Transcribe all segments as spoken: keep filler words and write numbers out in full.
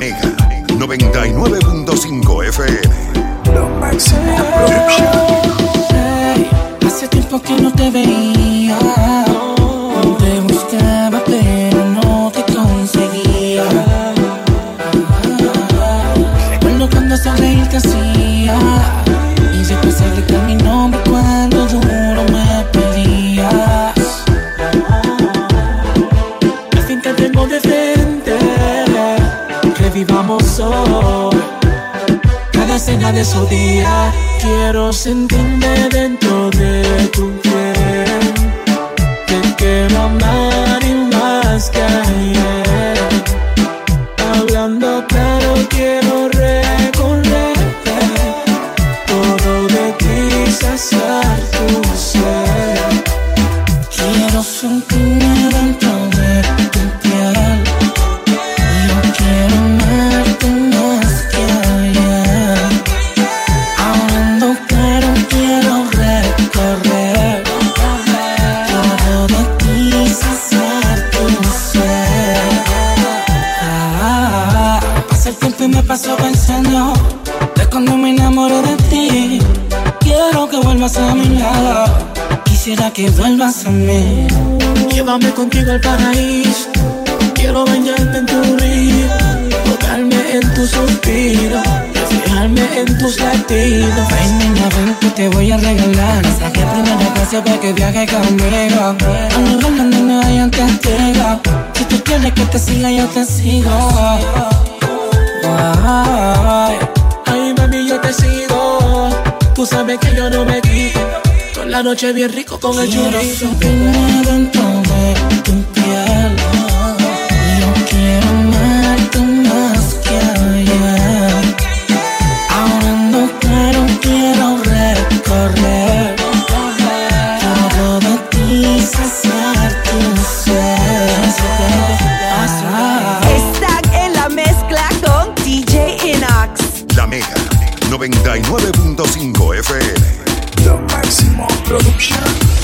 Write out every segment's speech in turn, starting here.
Mega noventa y nueve punto cinco F M. Lo máximo Production. Hey, hace tiempo que no te veía. Te buscaba pero no te conseguía. Recuerdo cuando hasta reír te hacía. Y siempre se gritar mi nombre cuando duro me pedías. Al fin te tengo de frente. Revivamos hoy cada escena de su día. Quiero sentirme dentro de tu piel. Te quiero amar y más que ayer. Hablando claro quiero recorrer todo de ti, saciar tu ser. Quiero sentirme dentro de tu piel. Yo quiero amarte más que ayer. Hablando claro quiero recorrer todo de ti, saciar tu ser. Ah, pasa el tiempo y me paso pensando de cuando me enamoré de ti. Quiero que vuelvas a mi lado. Quisiera que vuelvas a mí. Llévame contigo al paraíso. Quiero bañarme en tu río, tocarme en tu suspiro, fijarme en tus latidos. Ven, niña, ven que te voy a regalar mensaje primera clase para que viajes conmigo. A un lugar donde no hayan testigo. Si tú quieres que te siga, yo te sigo. Ay, ay, mami, yo te sigo. Tú sabes que yo no me quito. Toda la noche bien rico con el chorizo. Quiero sentirme dentro de tu piel. Quiero amarte más que ayer. Hablando claro quiero recorrer todo de ti, saciar tu ser. Están en la mezcla con D J Inox. La Mega noventa y nueve punto cinco F M. Lo máximo Production.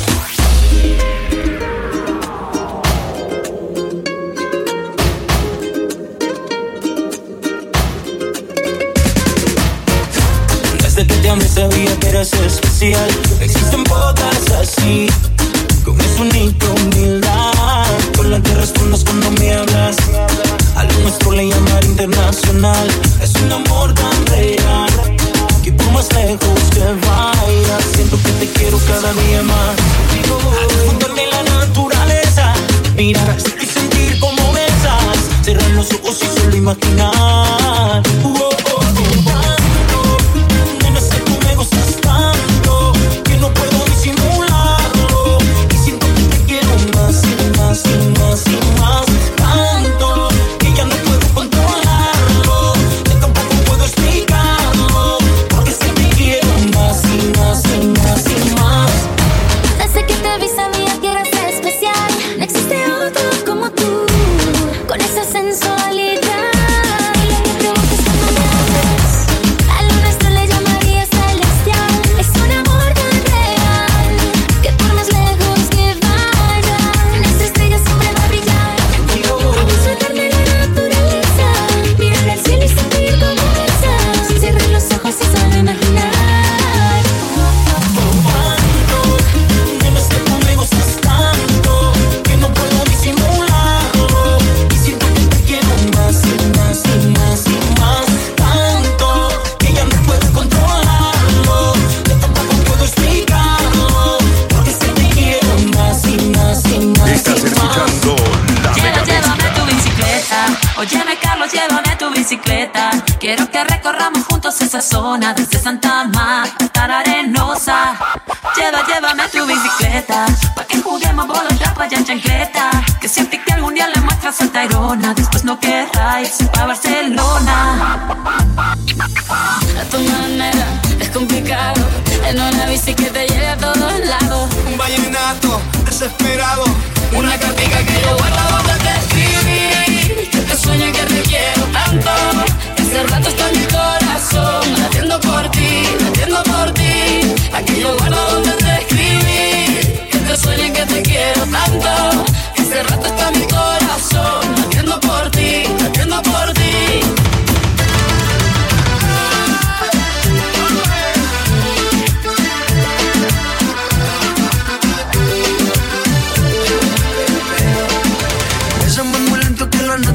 Me sabía que eras especial. Existen pocas así, con esa única humildad con la que respondes cuando me hablas. A lo nuestro le llamar internacional. Es un amor tan real que por más lejos que vayas siento que te quiero cada día más. Al fundarme en la naturaleza, mirar y sentir como besas, cerrar los ojos y solo imaginar. Uh, oh, oh, oh. Tanto que no puedo disimularlo y siento que te quiero más y más y más y más. Tanto que ya no puedo controlarlo, yo tampoco puedo explicarlo, porque sé que quiero más y más y más y más. Desde que te vi sabía que eras especial. No existe otro como tú, con esa sensualidad. Quiero que recorramos juntos esa zona, desde Santa Marta hasta la Arenosa. Lleva, llévame tu bicicleta, pa' que juguemos bolos de playa en chancleta. Que siente que algún día le muestras a Tayrona, después no querráis pa' Barcelona. A tu manera es complicado, en una bici que te lleve a todos lados. Un vallenato desesperado, una cartica que yo guardo donde te escribí. Que te sueño y que te quiero tanto. Hace rato está en mi corazón, latiendo por ti, latiendo por ti. Aquí yo guardo donde te escribí. Que te sueño y que te quiero tanto. Hace rato está en mi corazón, latiendo por ti, latiendo por ti.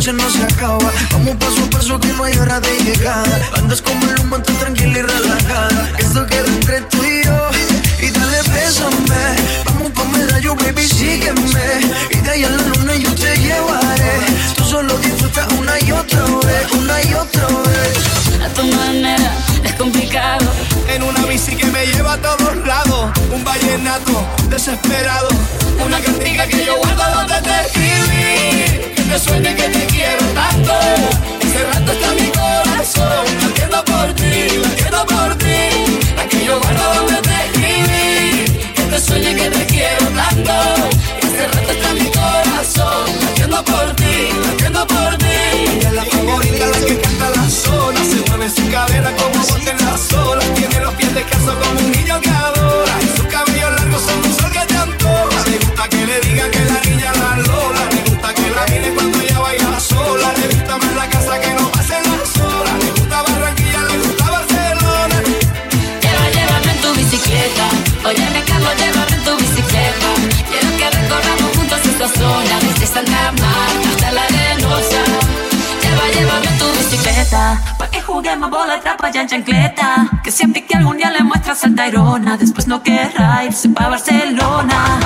noche no se acaba. Vamos paso a paso que no hay hora de llegada. Andas como el humo, tan tranquila y relajada. Que esto queda entre tú y yo. Y dale, bésame. Vamos pa' medallo, baby, sígueme. Y de ahí a la luna yo te llevaré. Tú solo disfruta una y otra vez, una y otra vez. A tu manera es complicado. En una bici que me lleva a todos lados. Un vallenato desesperado. Una cantica que yo guardo donde te escribí. Que te sueño y que te quiero tanto. Ese rato está mi corazón. Latiendo por ti, latiendo por ti. La que yo guardo donde te escribí. Que te sueño y que te quiero tanto. Ese rato está mi corazón. Latiendo por ti, latiendo por ti. Ella es la favorita, la que canta la sola. Se mueve su cadera como bote en la sola. Tiene los pies descalzos como un niño que adora. Y sus cabellos largos son un sol que te antoja. Le gusta que le diga que la niña la Lola. Le gusta que la mire cuando ella baila sola. Le gusta más la casa que no pasen las horas. Le gusta Barranquilla, le gusta Barcelona. Lleva, llévame en tu bicicleta. Oye, me cargo, llévame en tu bicicleta. Quiero que recorramos juntos esta zona. Desde Santa Marta hasta la Arenosa. Lleva, llévame en tu bicicleta. Pa' que juguemos bola, trapa y en chancleta. Que siempre que algún día le muestras al Tayrona. Después no querrá irse pa' Barcelona.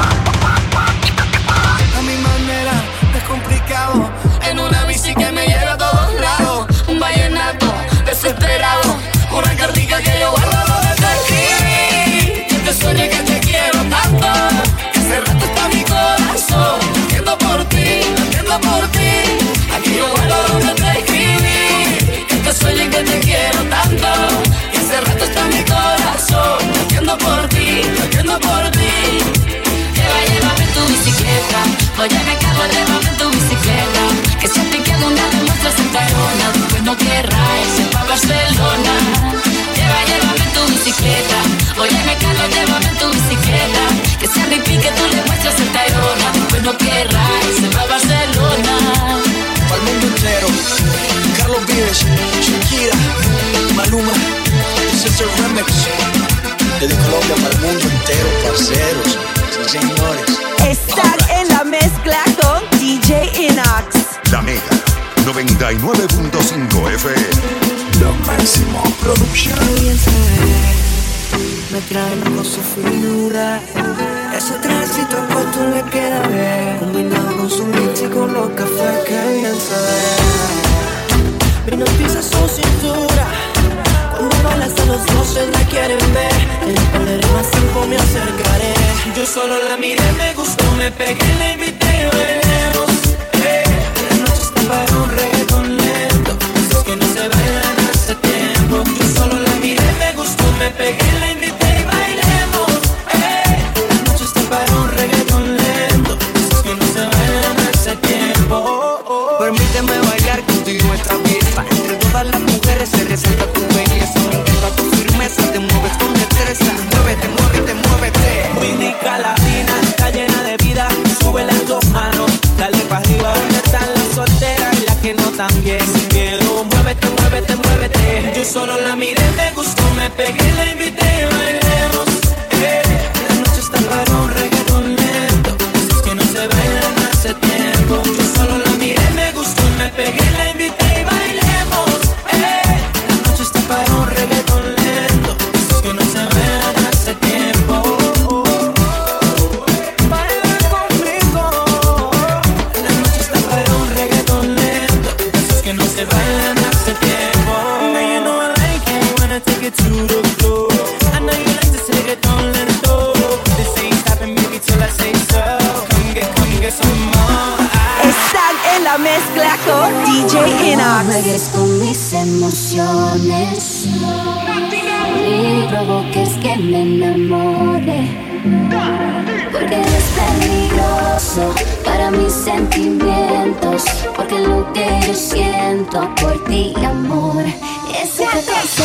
A mi manera es complicado. En una bici que me lleva a todos lados. Un vallenato desesperado. Una cartica que yo guardo donde te escribí. Que te sueño y que te quiero tanto. Que hace rato está mi corazón. Latiendo por ti, latiendo por ti. Aquí yo guardo donde te escribí. Que te sueño y que te quiero tanto. Que hace rato está mi corazón. Latiendo por ti, latiendo por ti. Lleva, llévame en tu bicicleta. Oye, me cargo, llévame en tu bicicleta. Que siempre que algún día te muestras en Tayrona. Después no querrá irse pa' Barcelona. Lleva, llévame en tu bicicleta. Oye, me cargo, llévame en tu bicicleta. Que siempre que tú le muestras en Tayrona. Después no querrá irse pa' Barcelona. Al mundo entero, Carlos Vives, Shakira, Maluma, ese es el remix. Desde Colombia para el mundo entero, parceros, sí, señores. Están en la mezcla con D J Inox. La Mega noventa y nueve punto cinco F M. Lo máximo production. Bien saber, me trae bajo su figura. Ese trajecito corto le queda bien. Combinado con su mix y con los cafés que bien sabe. Hipnotiza su cintura. Cuando bailas a los doce la quieren ver. En un par de rimas tiempo me acercaré. Yo solo la miré, me gustó, me pegué, la invité y bailemos. Eh, la noche está para un reggaetón lento. Esos que no se bailan hace tiempo. Yo solo la miré, me gustó, me pegué, la invité y bailemos. Eh, la noche está para un reggaetón lento. Esos que no se bailan hace tiempo. Oh, oh. Permíteme bailar contigo esta fiesta. Entre todas las mujeres se resalta tu belleza. Me encanta tu firmeza, te mueves con destreza. Muévete, muévete, muévete. Muy rica la fina, está llena de vida. Sube las dos manos, dale pa' arriba. Donde están las solteras y las que no también. Sin miedo, muévete, muévete, muévete. Yo solo la miré, me gustó, me pegué, la invité y bailemos. Eh, la noche está para un reggaetón lento. Esos que no se bailan hace tiempo. Yo solo la miré, me gustó, me pegué, la invité y bailemos. Eh, la noche está para un reggaetón lento. Esos que no se bailan hace tiempo. Se bailan hace tiempo. Now you know I like it when I take it to the floor. I know you like to take it on lento. This ain't stopping, baby, till I say so. Come get, come get some more. Están en la mezcla con D J Inox. No juegues con mis emociones, ni provoques que me enamore. Porque eres peligroso para mis sentimientos. Porque lo que yo siento por ti, amor, es otra cosa.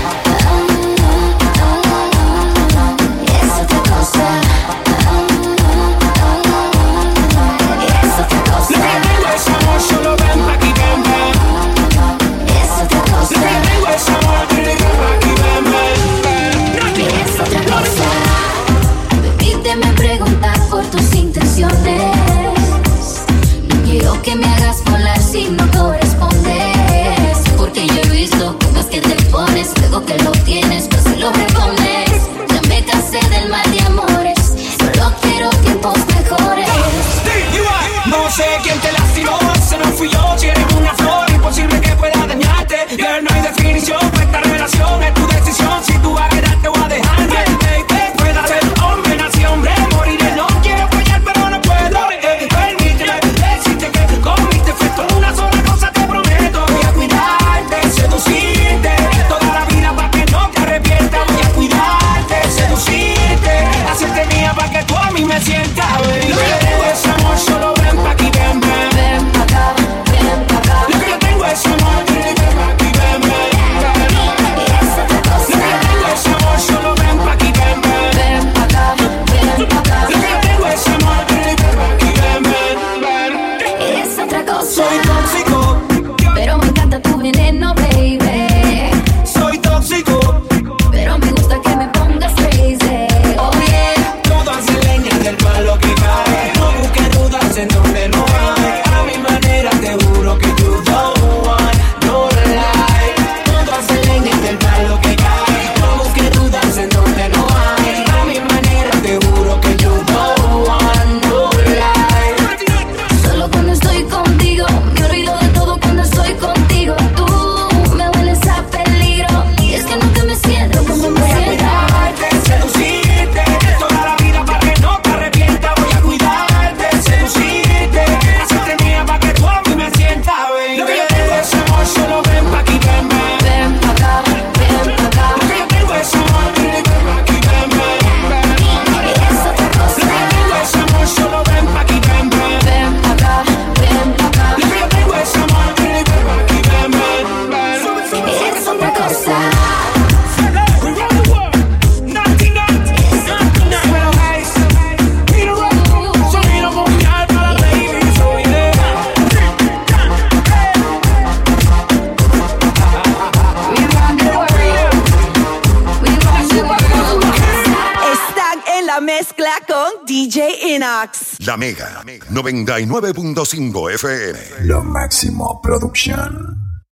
Es otra cosa. Es otra cosa. Solo ven pa' aquí, ven, ven. Es otra cosa. Es otra cosa. Permíteme preguntar por tus intenciones. No quiero que me hagas volar, sino sé quién te lastimó, ese no fui yo. Si eres una flor, imposible que pueda dañarte. Girl, no hay definición, esta relación es tu decisión. Si tú vas a quedarte o a dejarte, baby, pueda ser hombre, nací hombre, moriré. No quiero fallar, pero no puedo. Eh, permíteme decirte que con mis defectos una sola cosa te prometo. Voy a cuidarte, seducirte toda la vida para que no te arrepientas. Voy a cuidarte, seducirte, hacerte mía para que tú a mí me sientas. Baby, lo que yo tengo es amor, solo ven pa' aquí, ven, ven. Ven pa' acá, ven pa' acá. Lo que yo tengo es amor, ven pa' aquí, ven, ven. Lo que yo tengo es amor, solo ven pa' aquí, ven, ven. Ven pa' acá, ven pa' acá. Lo que yo tengo es amor, ven pa' aquí, ven, ven, ven. Es otra cosa. Soy tóxico, pero me encanta tu veneno, baby. soy tóxico. Pero me gusta que me pongas crazy. Oh yeah. Todo hace leña del palo que cae. No busques dudas en donde no hay. A mi manera te juro que you don't want no lie. Todo hace leña del palo que cae. No busques dudas en donde no hay. A mi manera te juro que you don't want no lie. Solo cuando estoy contigo, me olvido de todo cuando estoy contigo. Tú me hueles a peligro y es que nunca me siento como me siento. Seducirte toda la vida para que no te arrepientas. Voy a cuidarte, seducirte, hacerte mía para que tú a mí me sientas, baby. Lo que yo tengo es amor, solo ven pa' aquí, ven, ven. Ven pa' acá, ven pa' acá. Lo que yo tengo es amor, ven pa' aquí, ven, ven. Es otra Lo cosa. que yo tengo es amor, solo ven pa' aquí, ven, ven. Ven pa' acá, ven pa' acá. Lo que yo tengo es amor, ven pa' aquí, ven, ven. Es otra cosa. Están en la mezcla con D J Inox. La Mega noventa y nueve punto cinco F M. Lo Máximo Production.